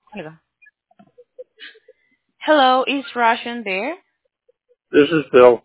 Hello. Hello, is Russian there? This is Bill.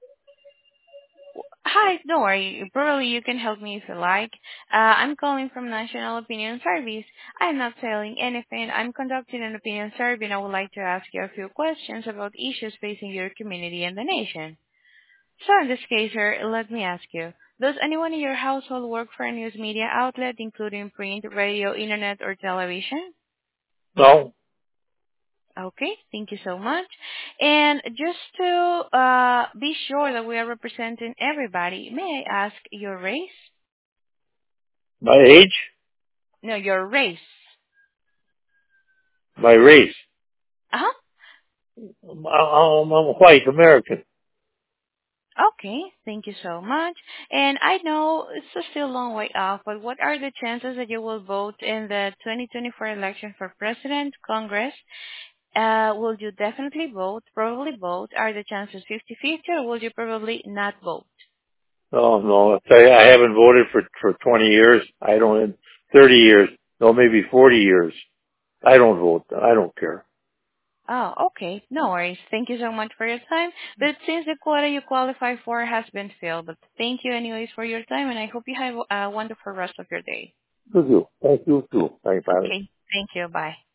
Hi, don't worry. Probably you can help me if you like. I'm calling from National Opinion Service. I'm not selling anything. I'm conducting an opinion survey and I would like to ask you a few questions about issues facing your community and the nation. So in this case, sir, let me ask you. Does anyone in your household work for a news media outlet, including print, radio, internet, or television? No, Okay, thank you so much. And just to be sure that we are representing everybody, may I ask your race? my age, No, your race. my race. Uh-huh. I'm white American. Okay, thank you so much. And I know it's still a long way off, but what are the chances that you will vote in the 2024 election for president, Congress? Will you definitely vote, probably vote? Are the chances 50-50 or will you probably not vote? No, no. I tell you, I haven't voted for 20 years. I don't. 30 years. No, maybe 40 years. I don't vote. I don't care. Oh, okay. No worries. Thank you so much for your time. But since the quota you qualify for has been filled, but thank you anyways for your time, and I hope you have a wonderful rest of your day. Thank you. Thank you too. Bye bye. Okay. Thank you. Bye.